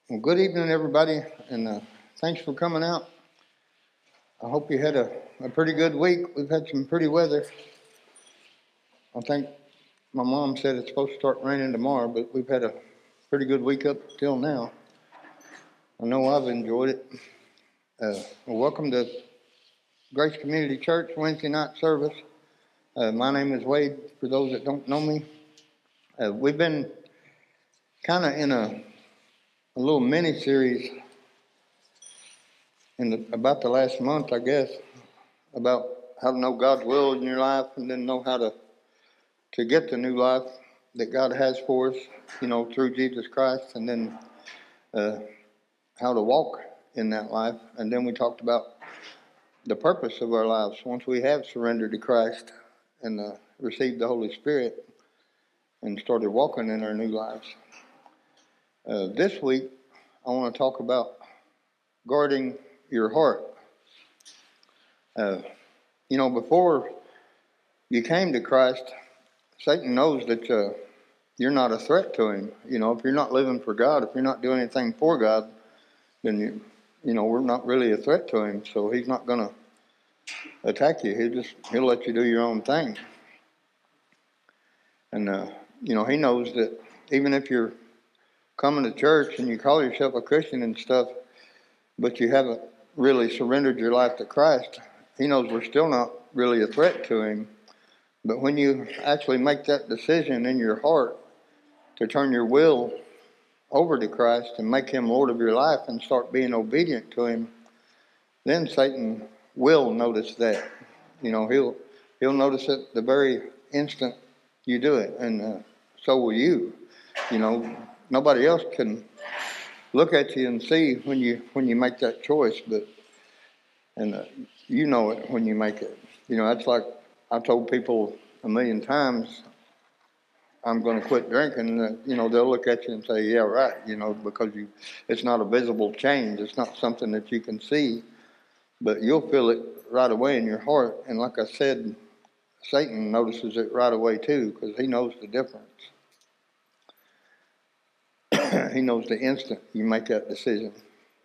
Well, good evening, everybody, and thanks for coming out. I hope you had a pretty good week. We've had some pretty weather. I think my mom said it's supposed to start raining tomorrow, but we've had a pretty good week up till now. I know I've enjoyed it. Welcome to Grace Community Church Wednesday night service. My name is Wade, for those that don't know me. We've been kind of in a little mini-series about the last month, I guess, about how to know God's will in your life and then know how to get the new life that God has for us, through Jesus Christ, and then how to walk in that life. And then we talked about the purpose of our lives once we have surrendered to Christ and received the Holy Spirit and started walking in our new lives. This week, I want to talk about guarding your heart. Before you came to Christ, Satan knows that you're not a threat to him. If you're not living for God, if you're not doing anything for God, then we're not really a threat to him. So he's not going to attack you. He'll let you do your own thing. And he knows that even if you're coming to church and you call yourself a Christian and stuff, but you haven't really surrendered your life to Christ, he knows we're still not really a threat to him. But when you actually make that decision in your heart to turn your will over to Christ and make him Lord of your life and start being obedient to him, then Satan will notice that. He'll notice it the very instant you do it, and so will you. Nobody else can look at you and see when you make that choice, but you know it when you make it. That's like I told people a million times, I'm going to quit drinking. They'll look at you and say, yeah, right, because it's not a visible change. It's not something that you can see, but you'll feel it right away in your heart. And like I said, Satan notices it right away too, because he knows the difference. He knows the instant you make that decision.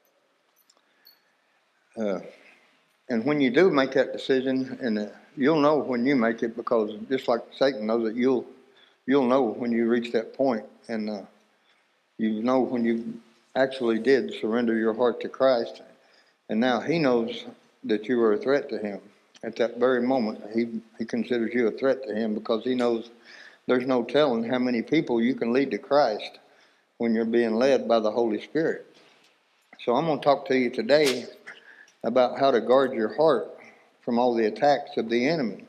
And when you do make that decision, and you'll know when you make it, because just like Satan knows it, you'll know when you reach that point, and you know when you actually did surrender your heart to Christ, and now he knows that you are a threat to him. At that very moment, he considers you a threat to him, because he knows there's no telling how many people you can lead to Christ when you're being led by the Holy Spirit. So I'm going to talk to you today about how to guard your heart from all the attacks of the enemy.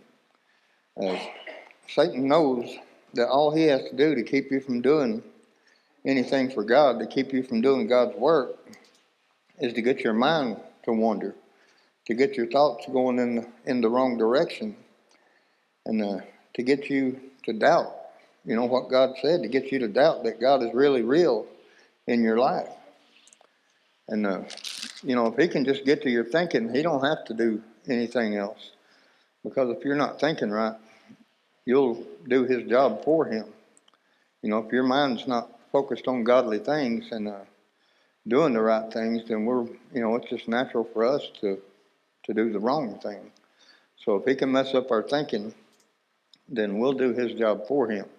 Satan knows that all he has to do to keep you from doing anything for God, to keep you from doing God's work, is to get your mind to wander, to get your thoughts going in the wrong direction, and to get you to doubt, what God said, to get you to doubt that God is really real in your life. And, if he can just get to your thinking, he don't have to do anything else. Because if you're not thinking right, you'll do his job for him. If your mind's not focused on godly things and doing the right things, then it's just natural for us to do the wrong thing. So if he can mess up our thinking, then we'll do his job for him.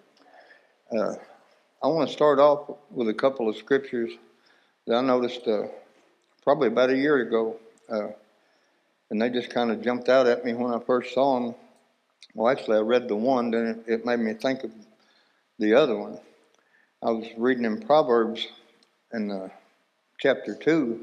I want to start off with a couple of scriptures that I noticed probably about a year ago, and they just kind of jumped out at me when I first saw them. Well, actually, I read the one, then it made me think of the other one. I was reading in Proverbs in chapter 2,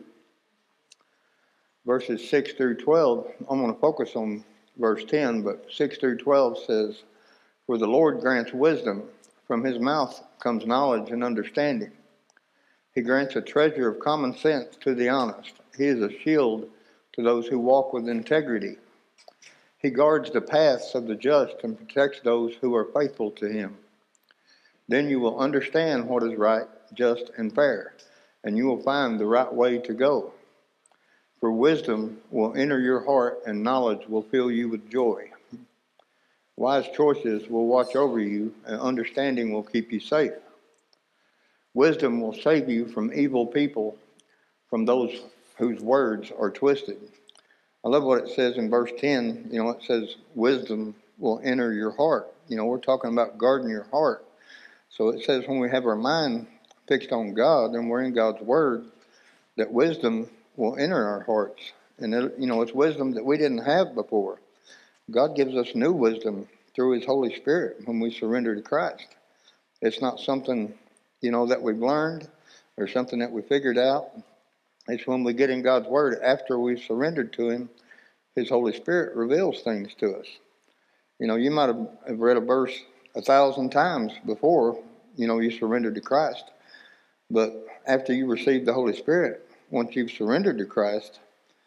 verses 6 through 12. I'm going to focus on verse 10, but 6 through 12 says, "For the Lord grants wisdom, from his mouth comes knowledge and understanding. He grants a treasure of common sense to the honest. He is a shield to those who walk with integrity. He guards the paths of the just and protects those who are faithful to him. Then you will understand what is right, just, and fair, and you will find the right way to go. For wisdom will enter your heart, and knowledge will fill you with joy. Wise choices will watch over you, and understanding will keep you safe. Wisdom will save you from evil people, from those whose words are twisted. I love what it says in verse 10. It says, wisdom will enter your heart. We're talking about guarding your heart. So it says when we have our mind fixed on God and we're in God's word, that wisdom will enter our hearts. And, it's wisdom that we didn't have before. God gives us new wisdom through his Holy Spirit when we surrender to Christ. It's not something, that we've learned or something that we figured out. It's when we get in God's word after we've surrendered to him, his Holy Spirit reveals things to us. You might have read a verse 1,000 times before, you surrendered to Christ. But after you receive the Holy Spirit, once you've surrendered to Christ,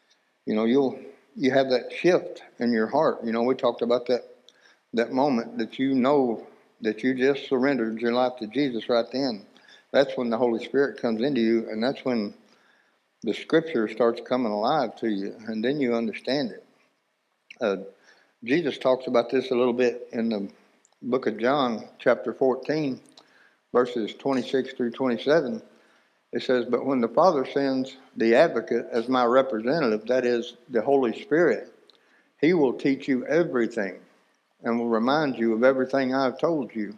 you have that shift in your heart. We talked about that moment that that you just surrendered your life to Jesus right then. That's when the Holy Spirit comes into you, and that's when the Scripture starts coming alive to you, and then you understand it. Jesus talks about this a little bit in the book of John, chapter 14, verses 26 through 27. It says, but when the Father sends the advocate as my representative, that is the Holy Spirit, he will teach you everything and will remind you of everything I've told you.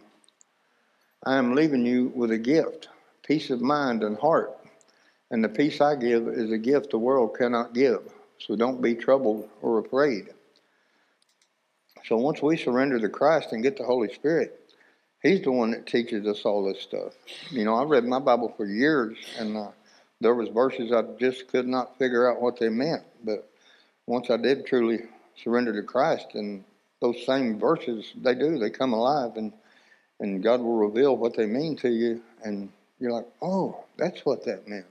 I am leaving you with a gift, peace of mind and heart. And the peace I give is a gift the world cannot give. So don't be troubled or afraid. So once we surrender to Christ and get the Holy Spirit, he's the one that teaches us all this stuff. I read my Bible for years, and there was verses I just could not figure out what they meant. But once I did truly surrender to Christ, and those same verses, they come alive, and God will reveal what they mean to you, and you're like, oh, that's what that meant.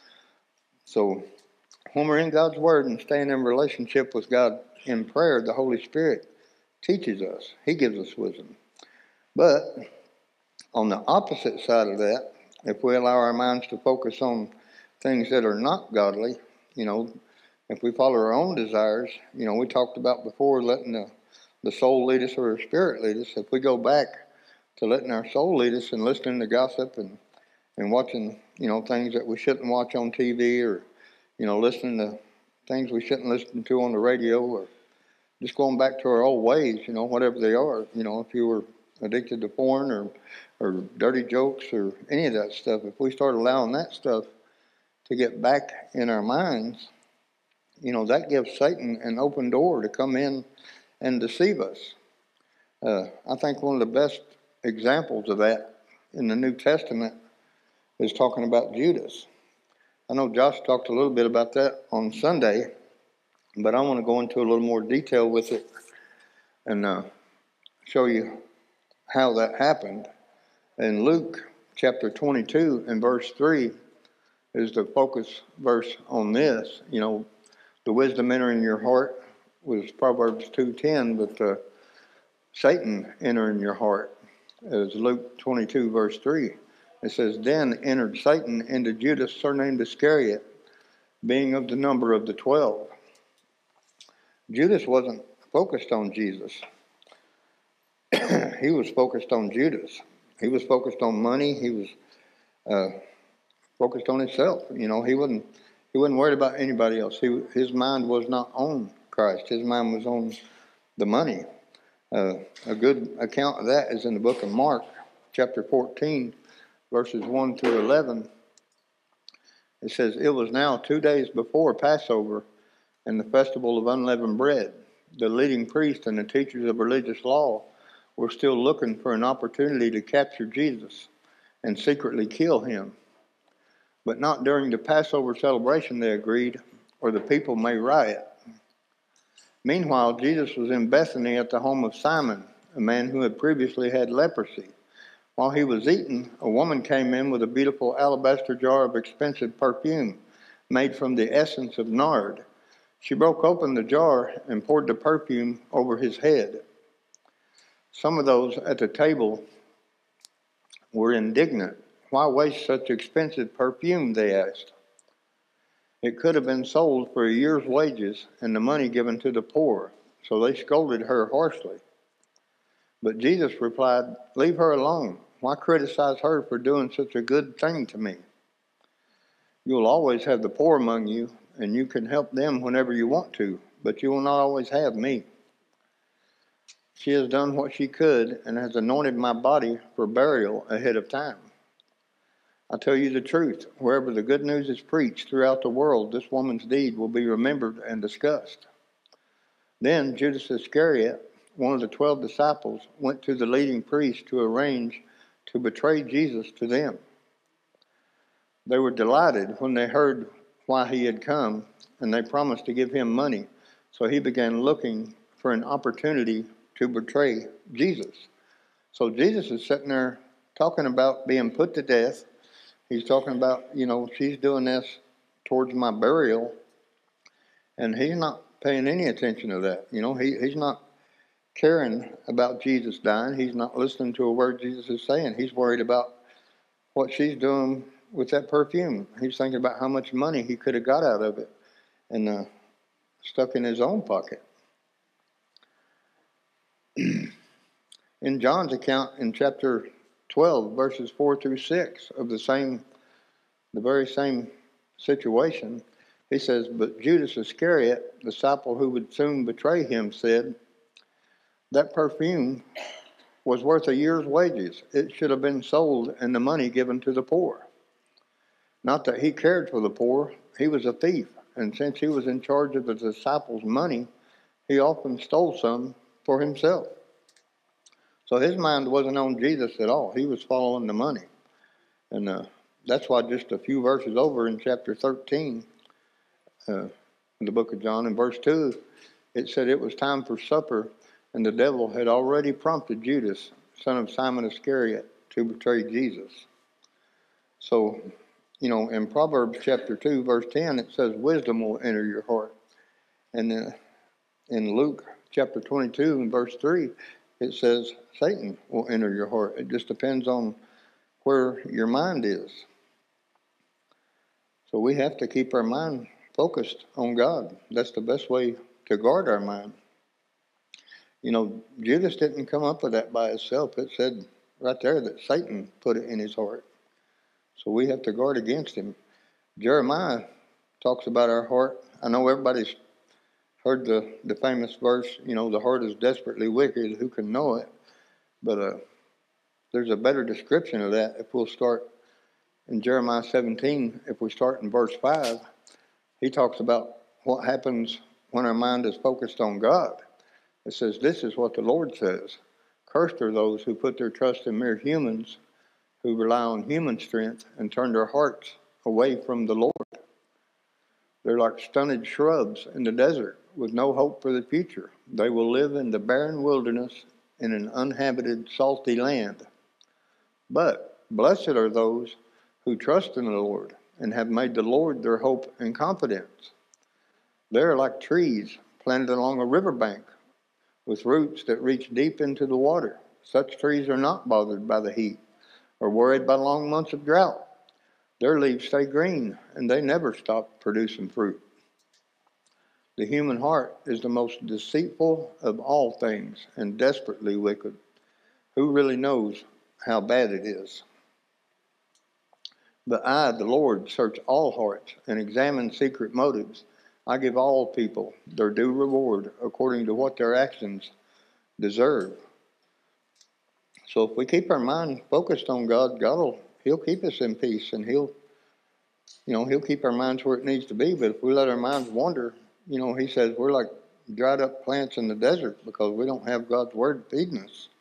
So when we're in God's Word and staying in relationship with God in prayer, the Holy Spirit teaches us. He gives us wisdom. But on the opposite side of that, if we allow our minds to focus on things that are not godly, if we follow our own desires, we talked about before letting the soul lead us or the spirit lead us. If we go back to letting our soul lead us and listening to gossip and watching, things that we shouldn't watch on TV, or, listening to things we shouldn't listen to on the radio, or just going back to our old ways, whatever they are. If you were addicted to porn or dirty jokes or any of that stuff, if we start allowing that stuff to get back in our minds, that gives Satan an open door to come in and deceive us. I think one of the best examples of that in the New Testament is talking about Judas. I know Josh talked a little bit about that on Sunday, but I want to go into a little more detail with it and show you how that happened. In Luke chapter 22 and verse 3 is the focus verse on this. The wisdom entering your heart was Proverbs 2:10, but Satan entering your heart is Luke 22 verse 3. It says, then entered Satan into Judas, surnamed Iscariot, being of the number of the 12. Judas wasn't focused on Jesus. He was focused on Judas. He was focused on money. He was focused on himself. He wasn't worried about anybody else. His mind was not on Christ. His mind was on the money. A good account of that is in the book of Mark, chapter 14, verses 1 through 11. It says, it was now 2 days before Passover and the festival of unleavened bread. The leading priests and the teachers of religious law were still looking for an opportunity to capture Jesus and secretly kill him. But not during the Passover celebration, they agreed, or the people may riot. Meanwhile, Jesus was in Bethany at the home of Simon, a man who had previously had leprosy. While he was eating, a woman came in with a beautiful alabaster jar of expensive perfume made from the essence of nard. She broke open the jar and poured the perfume over his head. Some of those at the table were indignant. Why waste such expensive perfume, they asked. It could have been sold for a year's wages and the money given to the poor, so they scolded her harshly. But Jesus replied, leave her alone. Why criticize her for doing such a good thing to me? You'll always have the poor among you, and you can help them whenever you want to, but you will not always have me. She has done what she could and has anointed my body for burial ahead of time. I tell you the truth, wherever the good news is preached throughout the world, this woman's deed will be remembered and discussed. Then Judas Iscariot, one of the 12 disciples, went to the leading priests to arrange to betray Jesus to them. They were delighted when they heard why he had come, and they promised to give him money. So he began looking for an opportunity to betray Jesus. So Jesus is sitting there talking about being put to death. He's talking about, she's doing this towards my burial, and he's not paying any attention to that. He's not caring about Jesus dying. He's not listening to a word Jesus is saying. He's worried about what she's doing with that perfume. He's thinking about how much money he could have got out of it and stuck in his own pocket. In John's account in chapter 12, verses 4 through 6 of the very same situation, he says, "But Judas Iscariot, the disciple who would soon betray him, said, 'That perfume was worth a year's wages. It should have been sold and the money given to the poor.' Not that he cared for the poor. He was a thief, and since he was in charge of the disciples' money, he often stole some for himself." So his mind wasn't on Jesus at all. He was following the money. And that's why just a few verses over in chapter 13, in the book of John, in verse 2, it said it was time for supper, and the devil had already prompted Judas, son of Simon Iscariot, to betray Jesus. So, in Proverbs chapter 2, verse 10, it says wisdom will enter your heart. And in Luke chapter 22 and verse 3, it says Satan will enter your heart. It just depends on where your mind is. So we have to keep our mind focused on God. That's the best way to guard our mind. Judas didn't come up with that by himself. It said right there that Satan put it in his heart. So we have to guard against him. Jeremiah talks about our heart. I know everybody's heard the famous verse, the heart is desperately wicked, who can know it? But there's a better description of that if we'll start in Jeremiah 17. If we start in verse 5, he talks about what happens when our mind is focused on God. It says, "This is what the Lord says. Cursed are those who put their trust in mere humans, who rely on human strength and turn their hearts away from the Lord. They're like stunted shrubs in the desert with no hope for the future. They will live in the barren wilderness in an uninhabited, salty land. But blessed are those who trust in the Lord and have made the Lord their hope and confidence. They are like trees planted along a riverbank with roots that reach deep into the water. Such trees are not bothered by the heat or worried by long months of drought. Their leaves stay green, and they never stop producing fruit. The human heart is the most deceitful of all things and desperately wicked. Who really knows how bad it is? But I, the Lord, search all hearts and examine secret motives. I give all people their due reward according to what their actions deserve." So if we keep our mind focused on God, He'll keep us in peace, and He'll keep our minds where it needs to be. But if we let our minds wander, He says we're like dried up plants in the desert because we don't have God's word feeding us.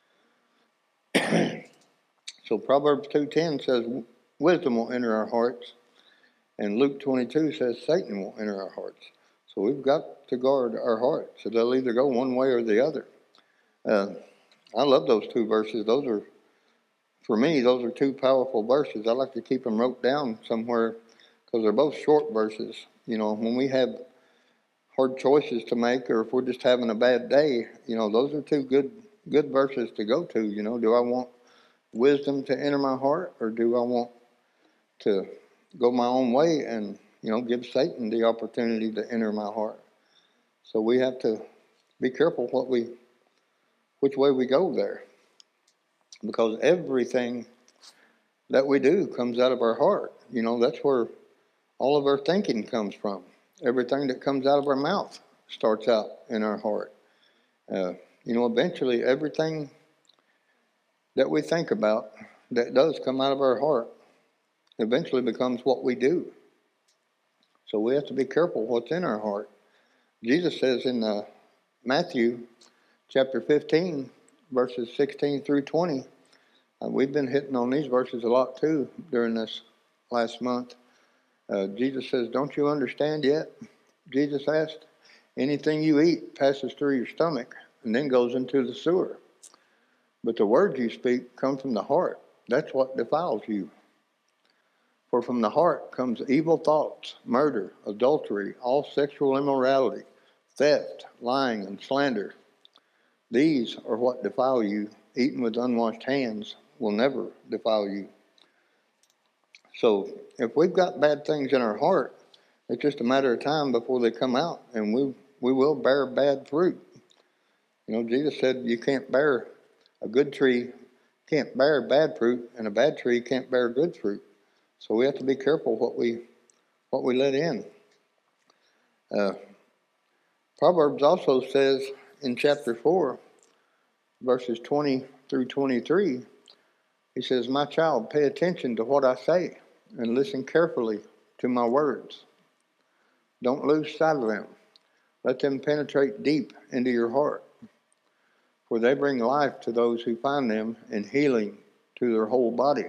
So Proverbs 2:10 says wisdom will enter our hearts, and Luke 22 says Satan will enter our hearts. So we've got to guard our hearts. So they'll either go one way or the other. I love those two verses. For me, those are two powerful verses. I like to keep them wrote down somewhere because they're both short verses. When we have hard choices to make, or if we're just having a bad day, those are two good verses to go to. Do I want wisdom to enter my heart, or do I want to go my own way and, give Satan the opportunity to enter my heart? So we have to be careful which way we go there. because everything that we do comes out of our heart. That's where all of our thinking comes from. Everything that comes out of our mouth starts out in our heart. Eventually everything that we think about that does come out of our heart eventually becomes what we do. So we have to be careful what's in our heart. Jesus says in Matthew chapter 15, verses 16 through 20, we've been hitting on these verses a lot too during this last month. Jesus says, "Don't you understand yet?" Jesus asked. "Anything you eat passes through your stomach and then goes into the sewer. But the words you speak come from the heart. That's what defiles you. For from the heart comes evil thoughts, murder, adultery, all sexual immorality, theft, lying, and slander. These are what defile you. Eaten with unwashed hands will never defile you." So if we've got bad things in our heart, it's just a matter of time before they come out, and we will bear bad fruit. Jesus said you can't bear a good tree, can't bear bad fruit, and a bad tree can't bear good fruit. So we have to be careful what we let in. Proverbs also says in chapter 4, verses 20 through 23, he says, "My child, pay attention to what I say and listen carefully to my words. Don't lose sight of them. Let them penetrate deep into your heart, for they bring life to those who find them and healing to their whole body.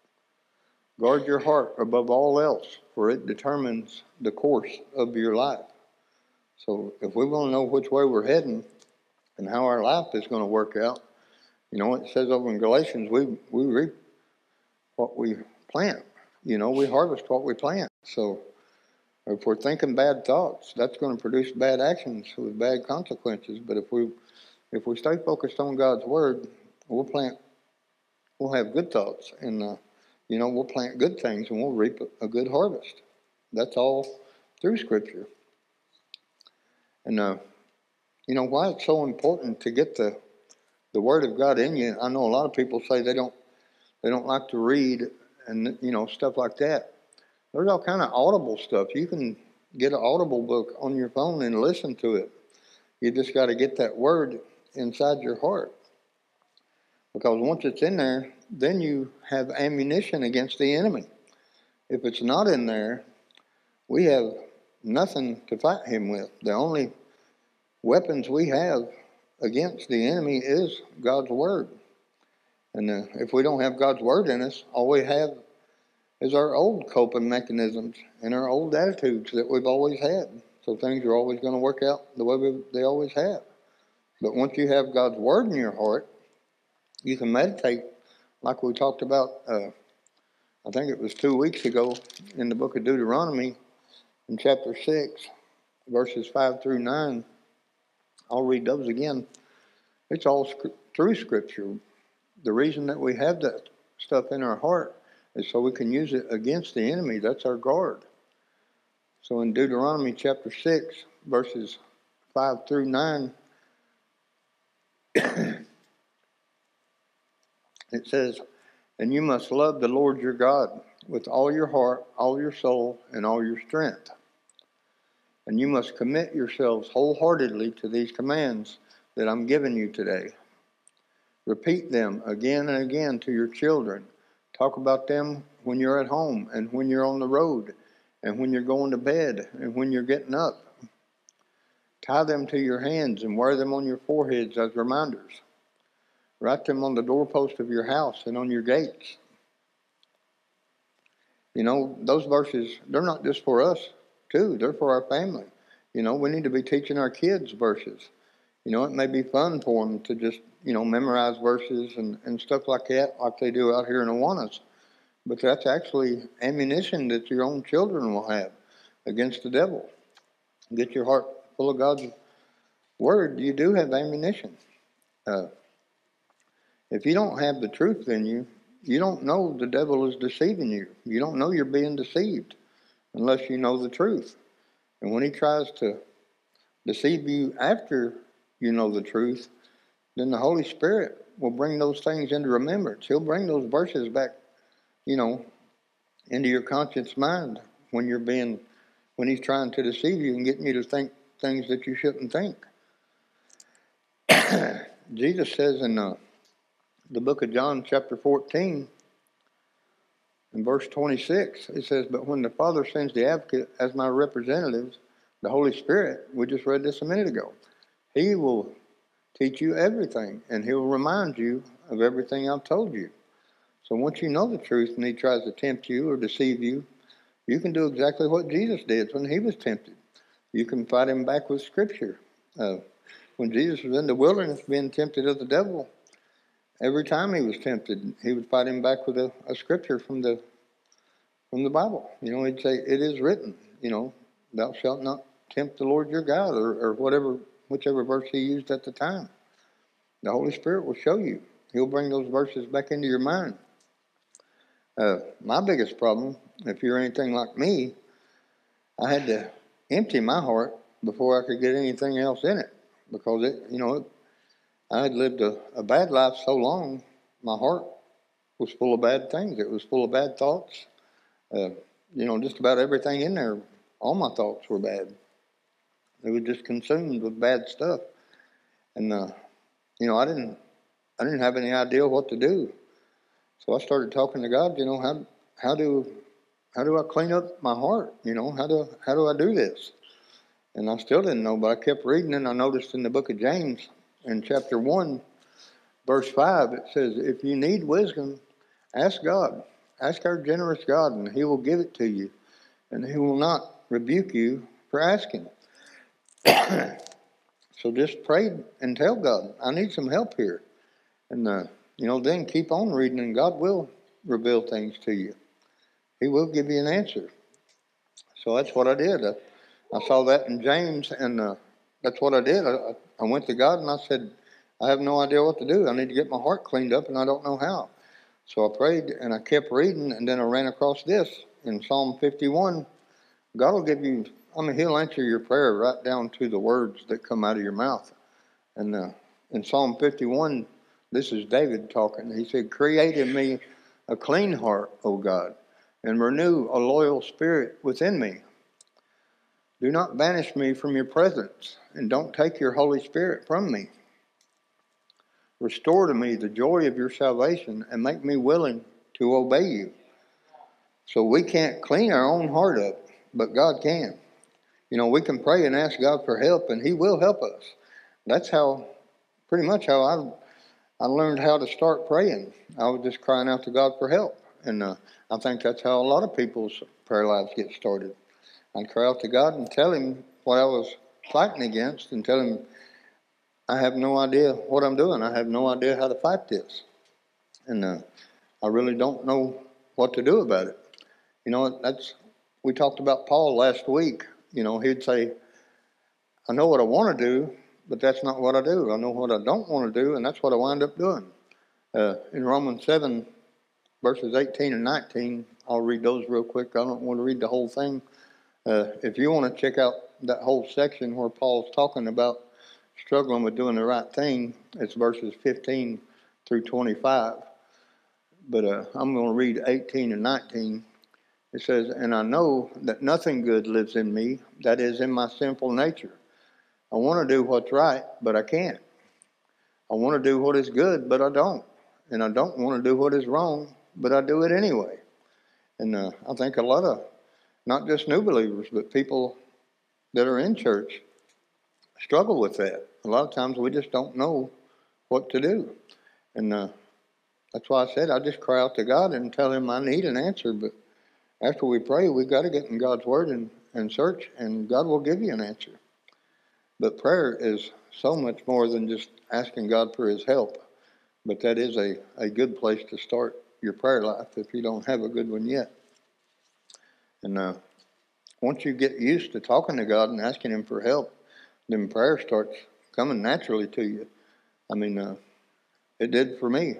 Guard your heart above all else, for it determines the course of your life." So if we want to know which way we're heading and how our life is going to work out, it says over in Galatians, we reap what we plant. We harvest what we plant. So if we're thinking bad thoughts, that's going to produce bad actions with bad consequences. But if we stay focused on God's word, we'll have good thoughts, and we'll plant good things, and we'll reap a good harvest. That's all through Scripture. And why it's so important to get the Word of God in you. I know a lot of people say they don't like to read, and stuff like that. There's all kind of audible stuff. You can get an Audible book on your phone and listen to it. You just got to get that Word inside your heart, because once it's in there, then you have ammunition against the enemy. If it's not in there, we have nothing to fight him with. The only weapons we have against the enemy is God's word. And if we don't have God's word in us, all we have is our old coping mechanisms and our old attitudes that we've always had. So things are always going to work out the way they always have. But once you have God's word in your heart, you can meditate, like we talked about, I think it was 2 weeks ago, in the book of Deuteronomy, in chapter 6, verses 5 through 9. I'll read those again. It's all through Scripture. The reason that we have that stuff in our heart is so we can use it against the enemy. That's our guard. So in Deuteronomy chapter 6, verses 5 through 9, it says, "And you must love the Lord your God with all your heart, all your soul, and all your strength. And you must commit yourselves wholeheartedly to these commands that I'm giving you today. Repeat them again and again to your children. Talk about them when you're at home and when you're on the road and when you're going to bed and when you're getting up. Tie them to your hands and wear them on your foreheads as reminders. Write them on the doorpost of your house and on your gates." Those verses, they're not just for us, too. They're for our family. We need to be teaching our kids verses. It may be fun for them to just, memorize verses and stuff like that, like they do out here in Awanas. But that's actually ammunition that your own children will have against the devil. Get your heart full of God's word, you do have ammunition. If you don't have the truth in you, you don't know the devil is deceiving you. You don't know you're being deceived unless you know the truth. And when he tries to deceive you after you know the truth, then the Holy Spirit will bring those things into remembrance. He'll bring those verses back, into your conscious mind when he's trying to deceive you and getting you to think things that you shouldn't think. Jesus says in the book of John, chapter 14, in verse 26, it says, "But when the Father sends the advocate as my representative, the Holy Spirit," we just read this a minute ago, "He will teach you everything, and He will remind you of everything I've told you." So once you know the truth and he tries to tempt you or deceive you, you can do exactly what Jesus did when he was tempted. You can fight him back with Scripture. When Jesus was in the wilderness being tempted of the devil, every time he was tempted, he would fight him back with a Scripture from the Bible. He'd say, "It is written, thou shalt not tempt the Lord your God," or whichever verse he used at the time. The Holy Spirit will show you. He'll bring those verses back into your mind. My biggest problem, if you're anything like me, I had to empty my heart before I could get anything else in it, because I had lived a bad life so long. My heart was full of bad things. It was full of bad thoughts. Just about everything in there, all my thoughts were bad. It was just consumed with bad stuff, and I didn't have any idea what to do. So I started talking to God. How do I clean up my heart? How do I do this? And I still didn't know, but I kept reading, and I noticed in the book of James, in chapter 1, verse 5, it says, "If you need wisdom, ask God. Ask our generous God, and He will give it to you, and He will not rebuke you for asking." So just pray and tell God, "I need some help here." And, then keep on reading, and God will reveal things to you. He will give you an answer. So that's what I did. I saw that in James, and that's what I did. I went to God, and I said, "I have no idea what to do. I need to get my heart cleaned up, and I don't know how." So I prayed, and I kept reading, and then I ran across this in Psalm 51. God will give you, He'll answer your prayer right down to the words that come out of your mouth. And in Psalm 51, this is David talking. He said, "Create in me a clean heart, O God, and renew a loyal spirit within me. Do not banish me from your presence, and don't take your Holy Spirit from me. Restore to me the joy of your salvation, and make me willing to obey you." So we can't clean our own heart up, but God can. We can pray and ask God for help, and He will help us. That's pretty much how I learned how to start praying. I was just crying out to God for help. And I think that's how a lot of people's prayer lives get started. I'd cry out to God and tell Him what I was fighting against, and tell Him, "I have no idea what I'm doing. I have no idea how to fight this. And I really don't know what to do about it." We talked about Paul last week. He'd say, "I know what I want to do, but that's not what I do. I know what I don't want to do, and that's what I wind up doing." In Romans 7, verses 18 and 19, I'll read those real quick. I don't want to read the whole thing. If you want to check out that whole section where Paul's talking about struggling with doing the right thing, it's verses 15 through 25. But I'm going to read 18 and 19. It says, "And I know that nothing good lives in me, that is, in my sinful nature. I want to do what's right, but I can't. I want to do what is good, but I don't. And I don't want to do what is wrong, but I do it anyway." And I think a lot of, not just new believers, but people that are in church struggle with that. A lot of times we just don't know what to do. And that's why I said I just cry out to God and tell Him I need an answer. But after we pray, we've got to get in God's Word and search, and God will give you an answer. But prayer is so much more than just asking God for His help. But that is a good place to start your prayer life if you don't have a good one yet. And once you get used to talking to God and asking Him for help, then prayer starts coming naturally to you. It did for me.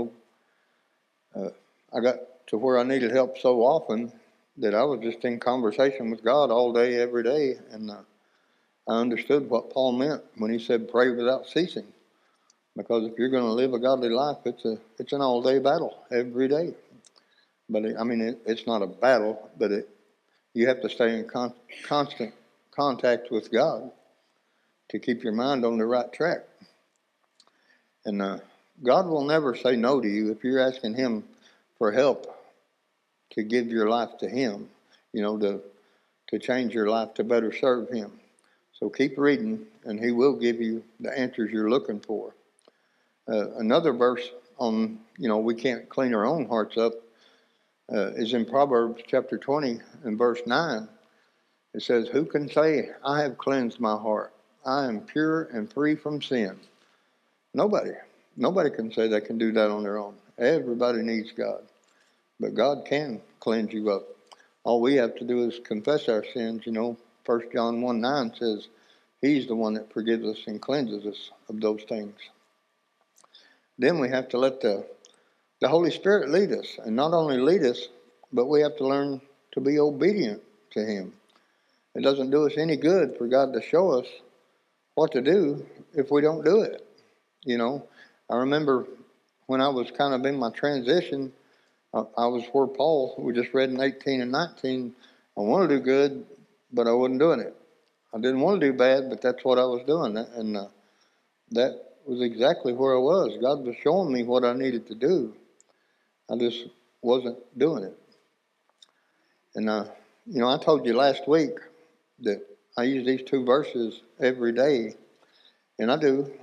I got to where I needed help so often that I was just in conversation with God all day, every day, and I understood what Paul meant when he said pray without ceasing. Because if you're going to live a godly life, it's an all-day battle every day. But it's not a battle, but you have to stay in constant contact with God to keep your mind on the right track. And God will never say no to you if you're asking Him for help to give your life to Him, to change your life to better serve Him. So keep reading, and He will give you the answers you're looking for. Another verse on, we can't clean our own hearts up is in Proverbs chapter 20 and verse 9. It says, "Who can say, I have cleansed my heart? I am pure and free from sin." Nobody. Nobody can say they can do that on their own. Everybody needs God. But God can cleanse you up. All we have to do is confess our sins. 1 John 1:9 says He's the one that forgives us and cleanses us of those things. Then we have to let the Holy Spirit lead us. And not only lead us, but we have to learn to be obedient to Him. It doesn't do us any good for God to show us what to do if we don't do it. I remember when I was kind of in my transition, I was where Paul, we just read in 18 and 19, I want to do good, but I wasn't doing it. I didn't want to do bad, but that's what I was doing. And that was exactly where I was. God was showing me what I needed to do. I just wasn't doing it. And, I told you last week that I use these two verses every day. And I do.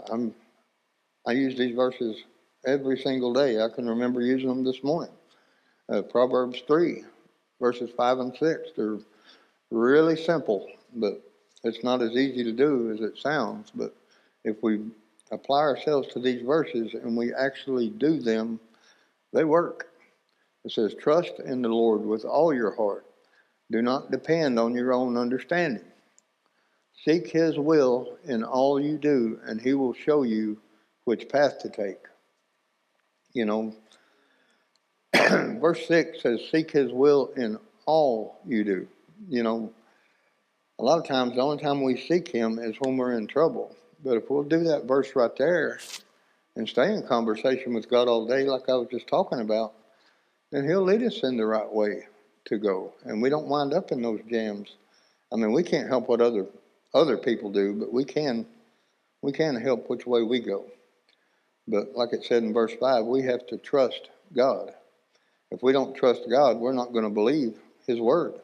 I use these verses every single day. I can remember using them this morning. Proverbs 3, verses 5 and 6. They're really simple, but it's not as easy to do as it sounds. But if we apply ourselves to these verses and we actually do them, they work. It says, "Trust in the Lord with all your heart. Do not depend on your own understanding. Seek His will in all you do, and He will show you which path to take." Verse 6 says, "Seek His will in all you do." A lot of times the only time we seek Him is when we're in trouble. But if we'll do that verse right there and stay in conversation with God all day like I was just talking about, then He'll lead us in the right way to go. And we don't wind up in those jams. We can't help what other people do, but we can help which way we go. But like it said in verse 5, we have to trust God. If we don't trust God, we're not going to believe His word.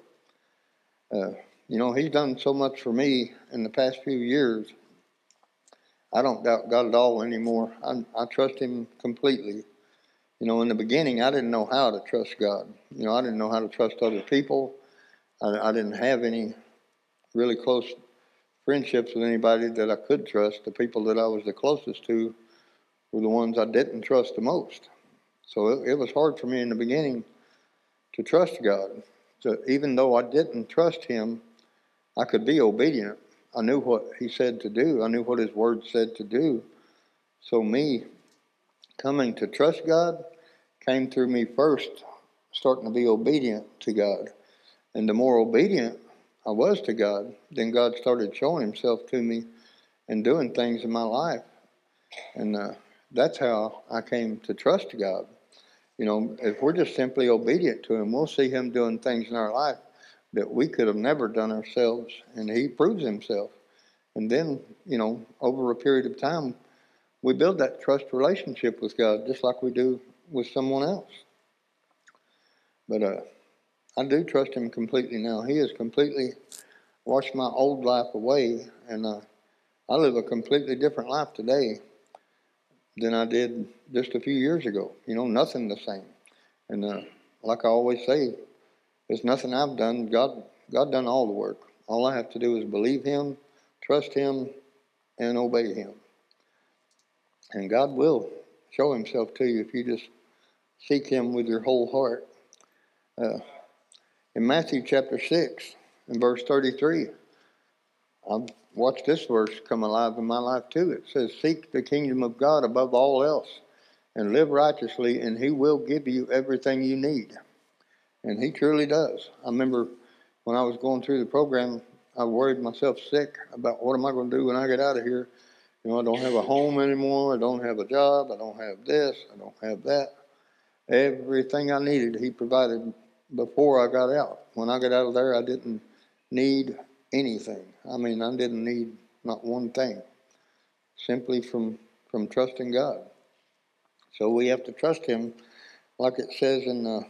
He's done so much for me in the past few years. I don't doubt God at all anymore. I trust Him completely. In the beginning, I didn't know how to trust God. I didn't know how to trust other people. I didn't have any really close friendships with anybody that I could trust. The people that I was the closest to were the ones I didn't trust the most. So it was hard for me in the beginning to trust God. So even though I didn't trust Him, I could be obedient. I knew what He said to do. I knew what His word said to do. So me coming to trust God came through me first starting to be obedient to God. And the more obedient I was to God, then God started showing Himself to me and doing things in my life. And that's how I came to trust God. If we're just simply obedient to Him, we'll see Him doing things in our life that we could have never done ourselves. And He proves Himself. And then, over a period of time, we build that trust relationship with God just like we do with someone else. But I do trust Him completely now. He has completely washed my old life away, and I live a completely different life today than I did just a few years ago. Nothing the same. And like I always say, there's nothing I've done. God done all the work. All I have to do is believe Him, trust Him, and obey Him. And God will show Himself to you if you just seek Him with your whole heart. In Matthew chapter 6, in verse 33, I've watched this verse come alive in my life too. It says, "Seek the kingdom of God above all else, and live righteously, and He will give you everything you need." And He truly does. I remember when I was going through the program, I worried myself sick about what am I going to do when I get out of here. I don't have a home anymore. I don't have a job. I don't have this. I don't have that. Everything I needed, he provided before I got out. When I got out of there, I didn't need anything. I didn't need not one thing, simply from trusting God. So we have to trust him, like it says in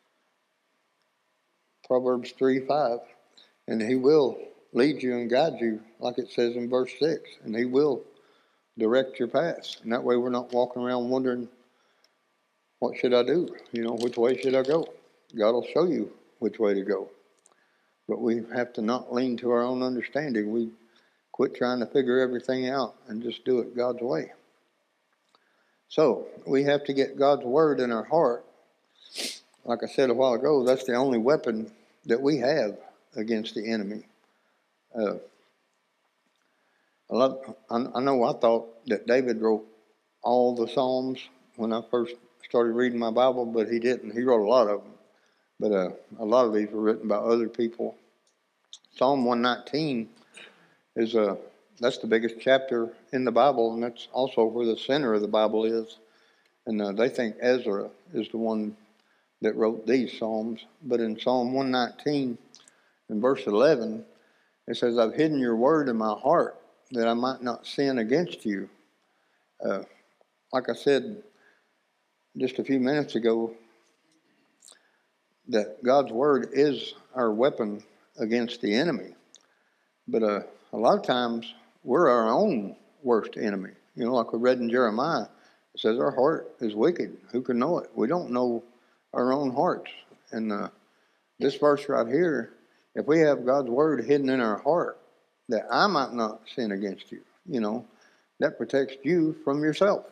Proverbs 3:5, and he will lead you and guide you, like it says in verse 6, and he will direct your path. And that way we're not walking around wondering, what should I do? Which way should I go? God will show you which way to go. But we have to not lean to our own understanding. We quit trying to figure everything out and just do it God's way. So we have to get God's word in our heart. Like I said a while ago, that's the only weapon that we have against the enemy. I know I thought that David wrote all the Psalms when I first started reading my Bible, but he didn't. He wrote a lot of them. But a lot of these were written by other people. Psalm 119 that's the biggest chapter in the Bible, and that's also where the center of the Bible is. And they think Ezra is the one that wrote these Psalms. But in Psalm 119, in verse 11, it says, I've hidden your word in my heart that I might not sin against you. Like I said just a few minutes ago, that God's word is our weapon against the enemy. But a lot of times, we're our own worst enemy. Like we read in Jeremiah, it says our heart is wicked. Who can know it? We don't know our own hearts. And this verse right here, if we have God's word hidden in our heart, that I might not sin against you, that protects you from yourself.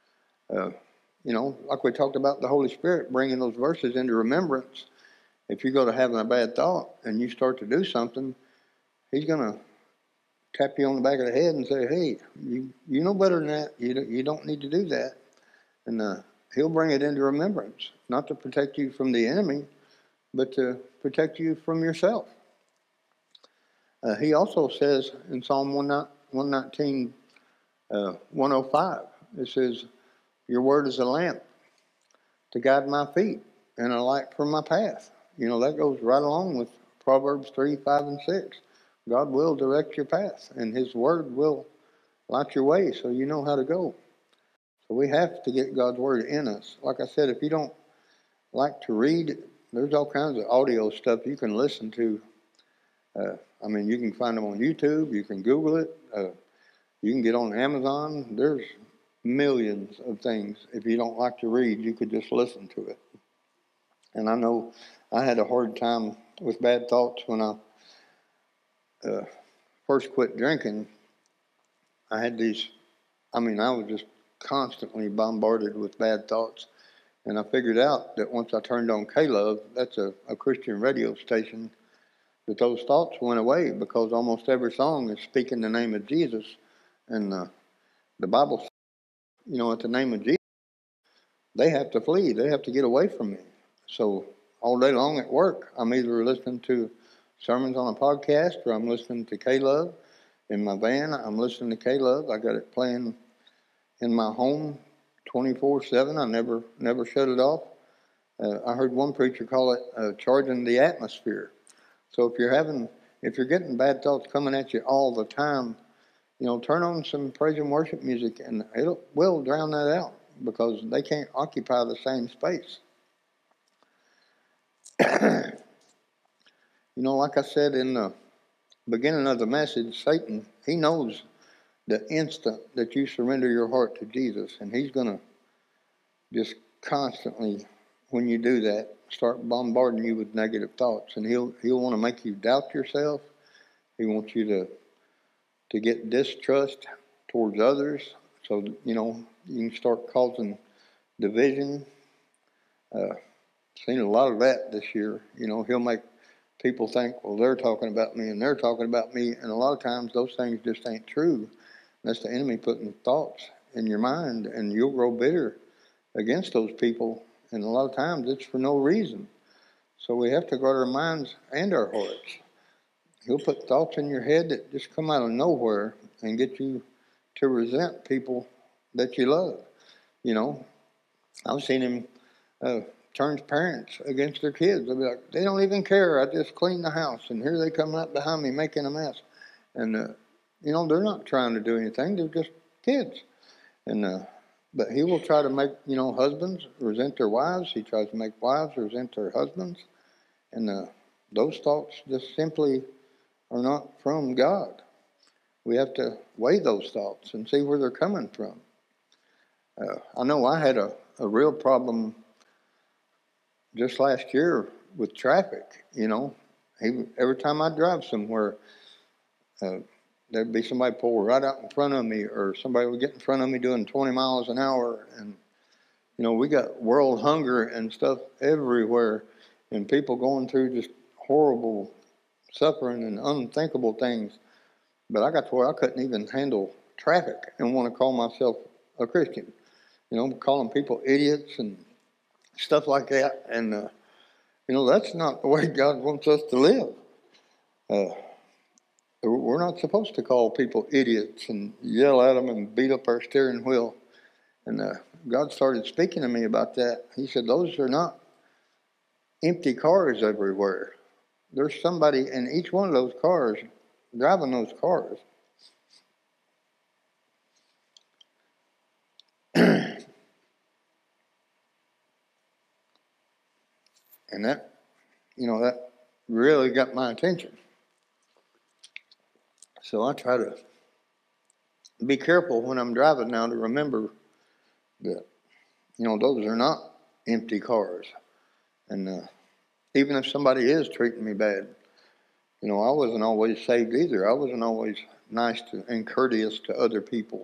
Like we talked about the Holy Spirit bringing those verses into remembrance. If you go to having a bad thought and you start to do something, he's going to tap you on the back of the head and say, hey, you know better than that. You don't need to do that. And he'll bring it into remembrance, not to protect you from the enemy, but to protect you from yourself. He also says in Psalm 119, 105, it says, your word is a lamp to guide my feet and a light for my path. That goes right along with Proverbs 3, 5, and 6. God will direct your path, and his word will light your way so you know how to go. So we have to get God's word in us. Like I said, if you don't like to read, there's all kinds of audio stuff you can listen to. You can find them on YouTube. You can Google it. You can get on Amazon. There's millions of things. If you don't like to read, you could just listen to it. And I know I had a hard time with bad thoughts when I first quit drinking. I had these, I was just constantly bombarded with bad thoughts. And I figured out that once I turned on K-Love, that's a Christian radio station, that those thoughts went away because almost every song is speaking the name of Jesus. And the Bible says, at the name of Jesus, they have to flee. They have to get away from me. So all day long at work, I'm either listening to sermons on a podcast or I'm listening to K-Love. In my van, I'm listening to K-Love. I got it playing in my home 24/7. I never shut it off. I heard one preacher call it charging the atmosphere. So if you're getting bad thoughts coming at you all the time, turn on some praise and worship music and will drown that out because they can't occupy the same space. Like I said in the beginning of the message, Satan, he knows the instant that you surrender your heart to Jesus, and he's going to just constantly, when you do that, start bombarding you with negative thoughts, and he'll want to make you doubt yourself. He wants you to get distrust towards others, so you can start causing division. Seen a lot of that this year. He'll make people think, well, they're talking about me and they're talking about me, and a lot of times those things just ain't true. That's the enemy putting thoughts in your mind, and you'll grow bitter against those people, and a lot of times it's for no reason. So we have to guard our minds and our hearts. He'll put thoughts in your head that just come out of nowhere and get you to resent people that you love. You know, I've seen him turn parents against their kids. They'll be like, they don't even care. I just cleaned the house, and here they come right behind me making a mess. And, you know, they're not trying to do anything. They're just kids. And but he will try to make, you know, husbands resent their wives. He tries to make wives resent their husbands. And those thoughts just simply are not from God. We have to weigh those thoughts and see where they're coming from. I know I had a real problem just last year with traffic. You know, every time I drive somewhere, there'd be somebody pull right out in front of me, or somebody would get in front of me doing 20 miles an hour. And, you know, we got world hunger and stuff everywhere, and people going through just horrible suffering and unthinkable things. But I got to where I couldn't even handle traffic and want to call myself a Christian. You know, calling people idiots and stuff like that. And, you know, that's not the way God wants us to live. We're not supposed to call people idiots and yell at them and beat up our steering wheel. And God started speaking to me about that. He said, those are not empty cars everywhere. There's somebody in each one of those cars driving those cars. And that, you know, that really got my attention. So I try to be careful when I'm driving now to remember that, you know, those are not empty cars. And even if somebody is treating me bad, you know, I wasn't always saved either. I wasn't always nice and courteous to other people.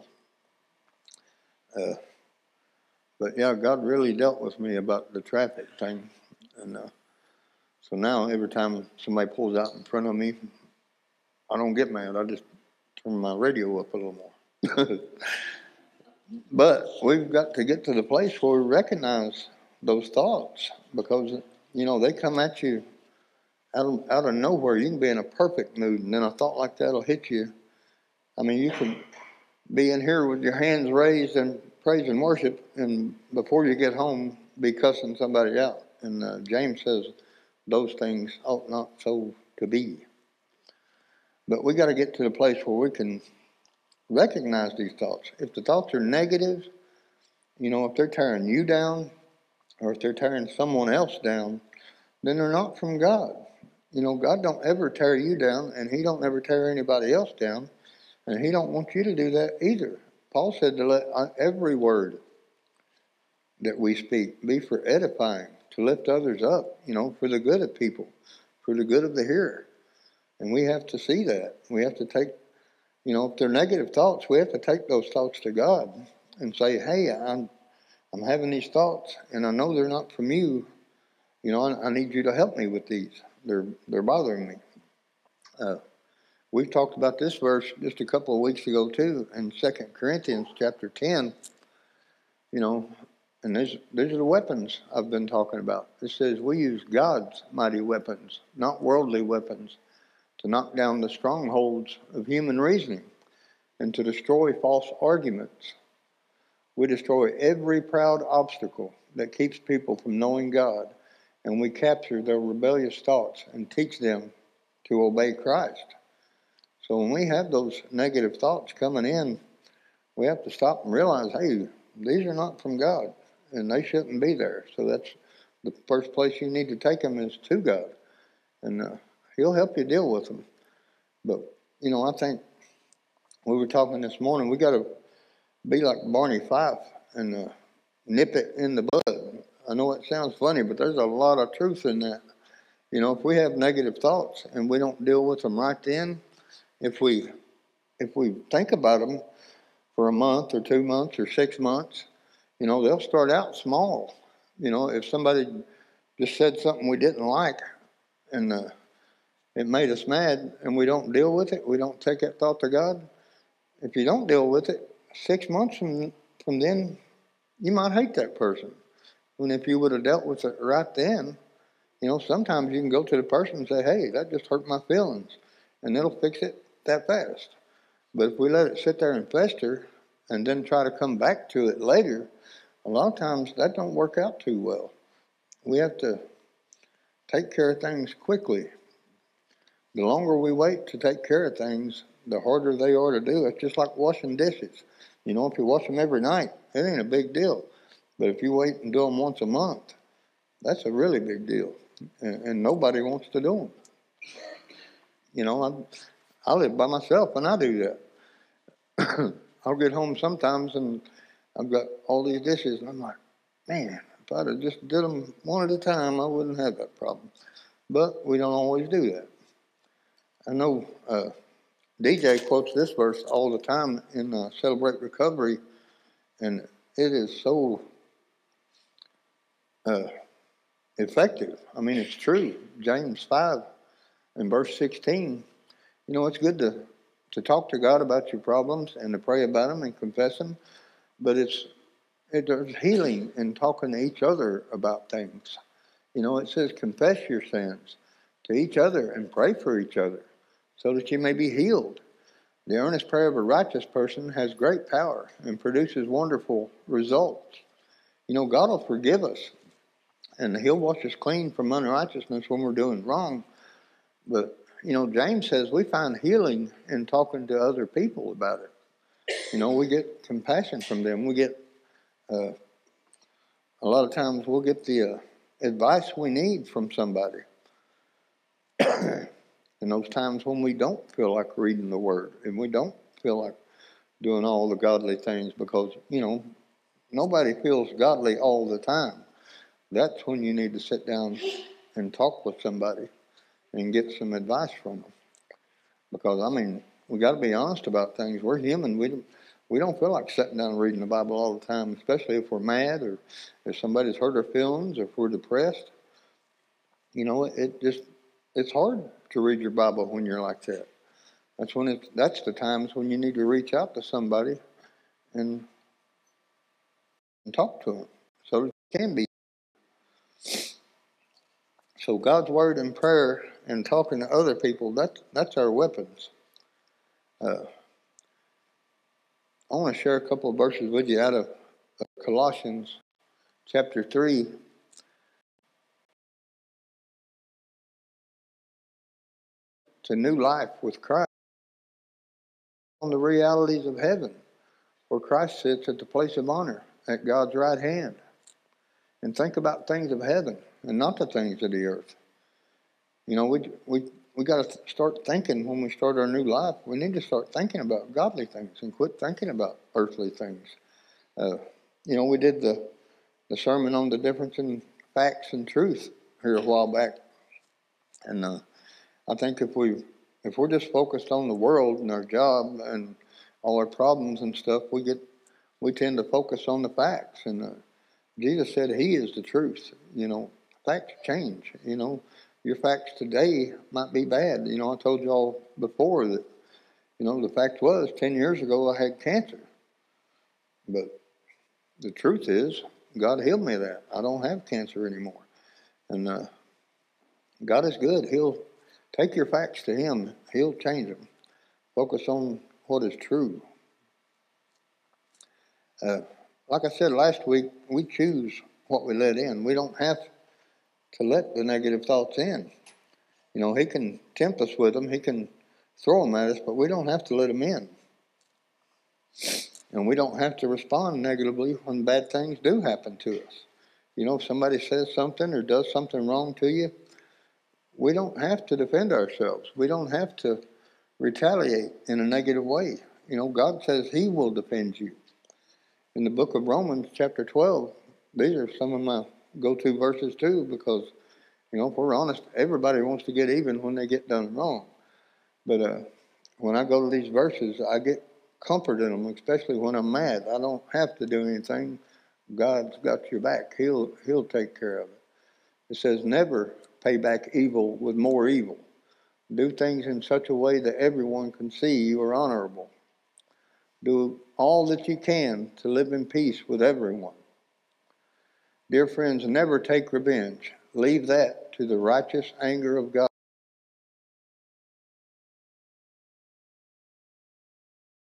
But yeah, God really dealt with me about the traffic thing. And so now every time somebody pulls out in front of me, I don't get mad. I just turn my radio up a little more. But we've got to get to the place where we recognize those thoughts, because, you know, they come at you out of nowhere. You can be in a perfect mood, and then a thought like that will hit you. I mean, you can be in here with your hands raised and praise and worship, and before you get home, be cussing somebody out. And James says those things ought not so to be. But we got to get to the place where we can recognize these thoughts. If the thoughts are negative, you know, if they're tearing you down, or if they're tearing someone else down, then they're not from God. You know, God don't ever tear you down, and he don't ever tear anybody else down, and he don't want you to do that either. Paul said to let every word that we speak be for edifying, to lift others up, you know, for the good of people, for the good of the hearer. And we have to see that. We have to take, you know, if they're negative thoughts, we have to take those thoughts to God and say, hey, I'm having these thoughts, and I know they're not from you. You know, I need you to help me with these. They're bothering me. We've talked about this verse just a couple of weeks ago too, in 2 Corinthians chapter 10. You know, and these are the weapons I've been talking about. It says we use God's mighty weapons, not worldly weapons, to knock down the strongholds of human reasoning and to destroy false arguments. We destroy every proud obstacle that keeps people from knowing God, and we capture their rebellious thoughts and teach them to obey Christ. So when we have those negative thoughts coming in, we have to stop and realize, hey, these are not from God, and they shouldn't be there. So that's the first place you need to take them, is to God, and he'll help you deal with them. But, you know, I think we were talking this morning, we got to be like Barney Fife and nip it in the bud. I know it sounds funny, but there's a lot of truth in that. You know, if we have negative thoughts and we don't deal with them right then, if we think about them for a month or 2 months or 6 months, you know, they'll start out small. You know, if somebody just said something we didn't like and it made us mad, and we don't deal with it, we don't take that thought to God, if you don't deal with it, 6 months from then, you might hate that person. And if you would have dealt with it right then, you know, sometimes you can go to the person and say, hey, that just hurt my feelings, and it'll fix it that fast. But if we let it sit there and fester and then try to come back to it later, a lot of times that don't work out too well. We have to take care of things quickly. The longer we wait to take care of things, the harder they are to do. It's just like washing dishes. You know, if you wash them every night, it ain't a big deal. But if you wait and do them once a month, that's a really big deal. And nobody wants to do them. You know, I live by myself and I do that. I'll get home sometimes and I've got all these dishes and I'm like, man, if I'd have just did them one at a time, I wouldn't have that problem. But we don't always do that. I know DJ quotes this verse all the time in Celebrate Recovery, and it is so effective. I mean, it's true. James 5 and verse 16, you know, it's good to talk to God about your problems and to pray about them and confess them, but there's healing in talking to each other about things. You know, it says confess your sins to each other and pray for each other so that you may be healed. The earnest prayer of a righteous person has great power and produces wonderful results. You know, God will forgive us and He'll wash us clean from unrighteousness when we're doing wrong. But, you know, James says we find healing in talking to other people about it. You know, we get compassion from them. We get, a lot of times we'll get the advice we need from somebody. In those times when we don't feel like reading the Word and we don't feel like doing all the godly things, because, you know, nobody feels godly all the time. That's when you need to sit down and talk with somebody and get some advice from them. Because, I mean, we got to be honest about things. We're human. We don't feel like sitting down and reading the Bible all the time, especially if we're mad or if somebody's hurt our feelings or if we're depressed. You know, it's hard to read your Bible when you're like that. That's the times when you need to reach out to somebody and talk to them so that you can be. So God's word and prayer and talking to other people, that's our weapons. I want to share a couple of verses with you out of Colossians chapter 3. To new life with Christ. On the realities of heaven, where Christ sits at the place of honor at God's right hand. And think about things of heaven and not the things of the earth. You know, we got to start thinking when we start our new life. We need to start thinking about godly things and quit thinking about earthly things. You know, we did the sermon on the difference in facts and truth here a while back. And I think if we're just focused on the world and our job and all our problems and stuff, we tend to focus on the facts. And Jesus said He is the truth. You know, facts change. You know, your facts today might be bad. You know, I told you all before that, you know, the fact was 10 years ago I had cancer. But the truth is, God healed me of that. I don't have cancer anymore. And God is good. He'll take your facts to Him. He'll change them. Focus on what is true. Like I said last week, we choose what we let in. We don't have to let the negative thoughts in. You know, He can tempt us with them. He can throw them at us, but we don't have to let them in. And we don't have to respond negatively when bad things do happen to us. You know, if somebody says something or does something wrong to you, we don't have to defend ourselves. We don't have to retaliate in a negative way. You know, God says He will defend you. In the book of Romans, chapter 12, these are some of my go-to verses too, because, you know, if we're honest, everybody wants to get even when they get done wrong. But when I go to these verses, I get comfort in them, especially when I'm mad. I don't have to do anything. God's got your back. He'll take care of it. It says, never pay back evil with more evil. Do things in such a way that everyone can see you are honorable. Do all that you can to live in peace with everyone. Dear friends, never take revenge. Leave that to the righteous anger of God.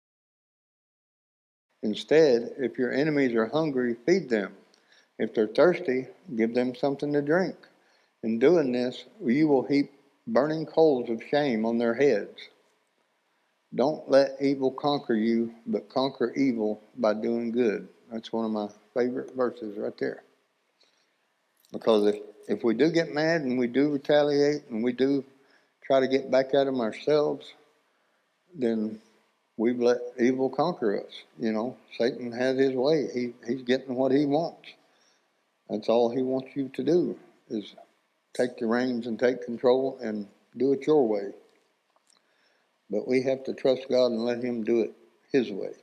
Instead, if your enemies are hungry, feed them. If they're thirsty, give them something to drink. In doing this, you will heap burning coals of shame on their heads. Don't let evil conquer you, but conquer evil by doing good. That's one of my favorite verses right there. Because if we do get mad and we do retaliate and we do try to get back at them ourselves, then we've let evil conquer us. Satan has his way. He's getting what he wants. That's all he wants you to do, is take the reins and take control and do it your way. But we have to trust God and let him do it his way.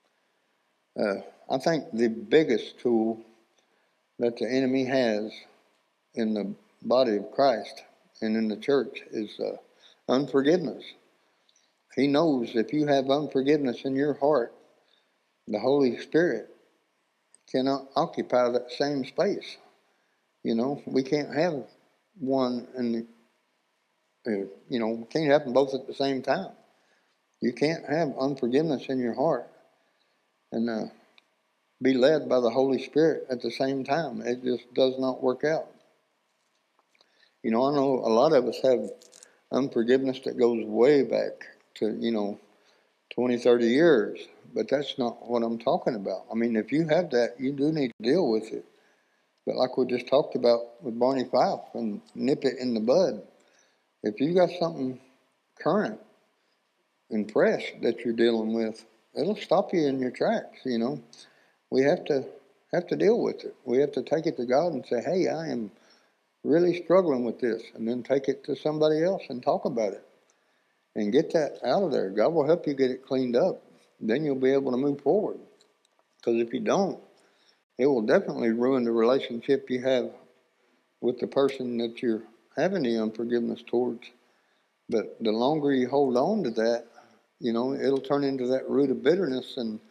I think the biggest tool that the enemy has in the body of Christ and in the church is unforgiveness. He knows if you have unforgiveness in your heart, the Holy Spirit cannot occupy that same space. We can't have one and we can't have them both at the same time. You can't have unforgiveness in your heart and be led by the Holy Spirit at the same time. It just does not work out. I know a lot of us have unforgiveness that goes way back to, 20, 30 years, but that's not what I'm talking about. I mean, if you have that, you do need to deal with it. But like we just talked about with Barney Fife, and nip it in the bud. If you got something current and fresh that you're dealing with, it'll stop you in your tracks. We have to deal with it. We have to take it to God and say, hey, I am really struggling with this, and then take it to somebody else and talk about it and get that out of there. God will help you get it cleaned up. Then you'll be able to move forward. Because if you don't, it will definitely ruin the relationship you have with the person that you're having the unforgiveness towards. But the longer you hold on to that, it'll turn into that root of bitterness. And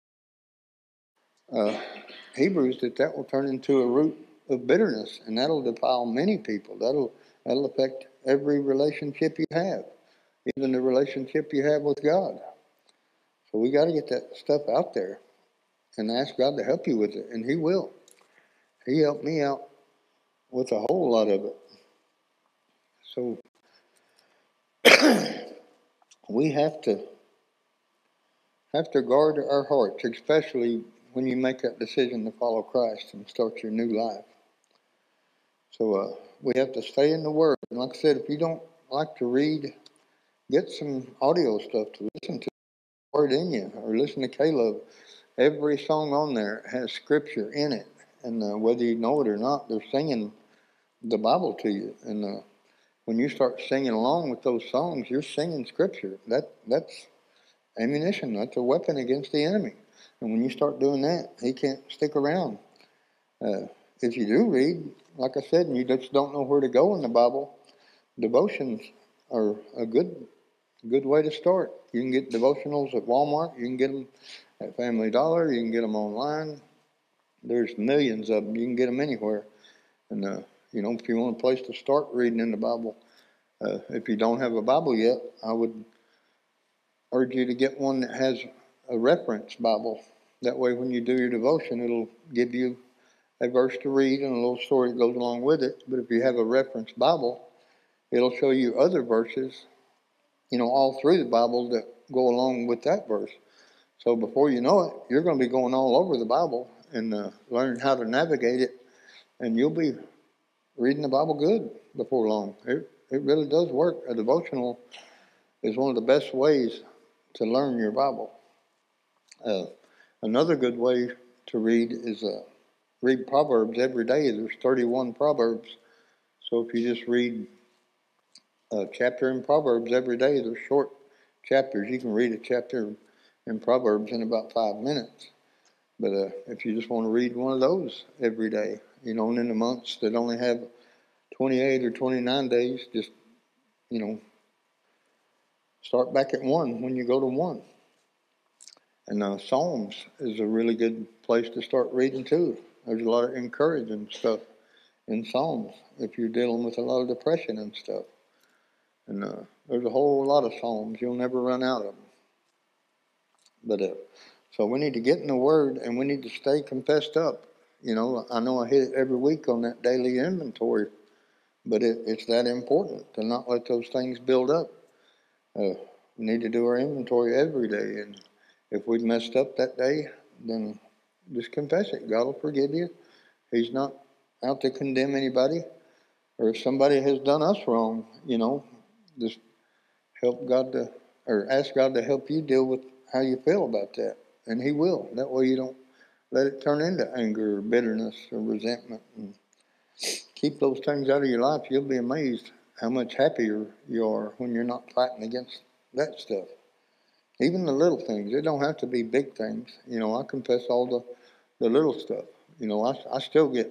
Hebrews, that will turn into a root of bitterness, and that'll defile many people. That'll affect every relationship you have, even the relationship you have with God. So we got to get that stuff out there and ask God to help you with it, and he will. He helped me out with a whole lot of it. So we have to guard our hearts, especially when you make that decision to follow Christ and start your new life. So we have to stay in the Word. And like I said, if you don't like to read, get some audio stuff to listen to. Word in you, or listen to Caleb. Every song on there has scripture in it, and whether you know it or not, they're singing the Bible to you. And when you start singing along with those songs, you're singing scripture. That's ammunition. That's a weapon against the enemy. And when you start doing that, he can't stick around. If you do read, like I said, and you just don't know where to go in the Bible, devotions are a good way to start. You can get devotionals at Walmart. You can get them at Family Dollar. You can get them online. There's millions of them. You can get them anywhere. And, if you want a place to start reading in the Bible, if you don't have a Bible yet, I would urge you to get one that has a reference Bible. That way, when you do your devotion, it'll give you a verse to read and a little story that goes along with it. But if you have a reference Bible, it'll show you other verses, all through the Bible that go along with that verse. So before you know it, you're going to be going all over the Bible and learning how to navigate it, and you'll be reading the Bible good before long. It really does work. A devotional is one of the best ways to learn your Bible. Another good way to read is read Proverbs every day. There's 31 Proverbs. So if you just read a chapter in Proverbs every day, they're short chapters. You can read a chapter in Proverbs in about 5 minutes. But if you just want to read one of those every day, and in the months that only have 28 or 29 days, just, start back at 1 when you go to 1. And Psalms is a really good place to start reading too. There's a lot of encouraging stuff in Psalms if you're dealing with a lot of depression and stuff. And there's a whole lot of Psalms. You'll never run out of them. But So we need to get in the Word, and we need to stay confessed up. You know I hit it every week on that daily inventory, but it's that important to not let those things build up. We need to do our inventory every day, and if we've messed up that day, then just confess it. God will forgive you. He's not out to condemn anybody. Or if somebody has done us wrong, just help God to, or ask God to help you deal with how you feel about that. And He will. That way you don't let it turn into anger or bitterness or resentment. And keep those things out of your life. You'll be amazed how much happier you are when you're not fighting against that stuff. Even the little things. It don't have to be big things. I confess all the little stuff. I still get,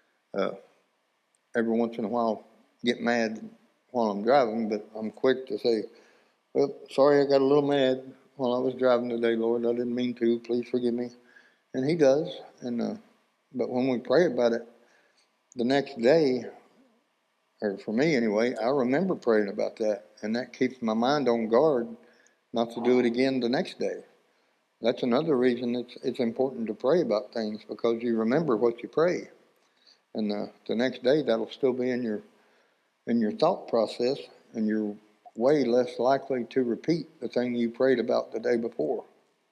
every once in a while, get mad while I'm driving, but I'm quick to say, well, sorry I got a little mad while I was driving today, Lord. I didn't mean to. Please forgive me. And He does. But when we pray about it, the next day, or for me anyway, I remember praying about that. And that keeps my mind on guard not to do it again the next day. That's another reason it's important to pray about things, because you remember what you pray. And the next day, that'll still be in your thought process, and you're way less likely to repeat the thing you prayed about the day before.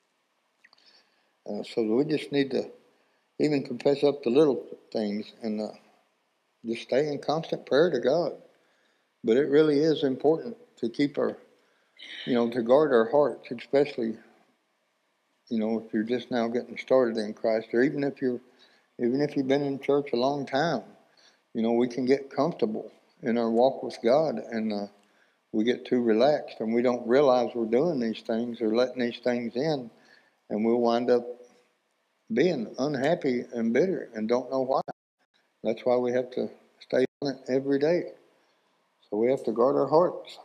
So we just need to even confess up the little things and just stay in constant prayer to God. But it really is important to keep to guard our hearts, especially, if you're just now getting started in Christ, or even if you've been in church a long time. We can get comfortable in our walk with God, and we get too relaxed, and we don't realize we're doing these things or letting these things in, and we'll wind up being unhappy and bitter and don't know why. That's why we have to stay on it every day. So we have to guard our hearts.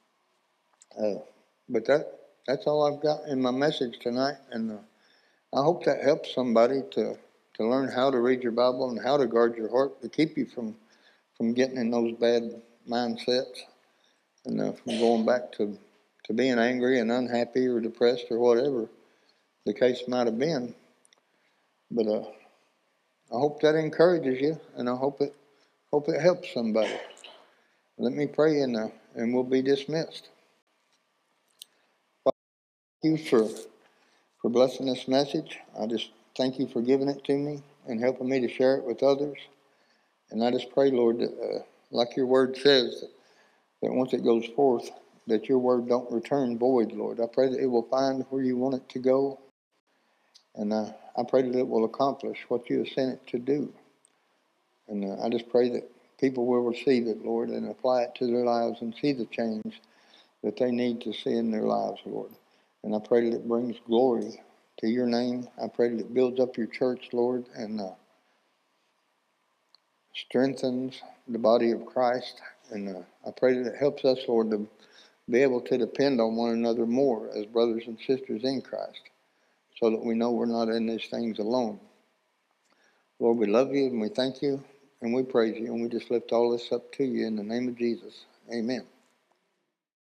But that's all I've got in my message tonight, and I hope that helps somebody to learn how to read your Bible and how to guard your heart to keep you from getting in those bad mindsets and from going back to being angry and unhappy or depressed or whatever the case might have been. But I hope that encourages you, and I hope it helps somebody. Let me pray, and we'll be dismissed. Thank you for blessing this message. I just thank you for giving it to me and helping me to share it with others. And I just pray, Lord, that like your word says, that once it goes forth, that your word don't return void, Lord. I pray that it will find where you want it to go. And I pray that it will accomplish what you have sent it to do. And I just pray that people will receive it, Lord, and apply it to their lives and see the change that they need to see in their lives, Lord. And I pray that it brings glory to your name. I pray that it builds up your church, Lord, and strengthens the body of Christ. And I pray that it helps us, Lord, to be able to depend on one another more as brothers and sisters in Christ, so that we know we're not in these things alone. Lord, we love you and we thank you and we praise you, and we just lift all this up to you in the name of Jesus. Amen.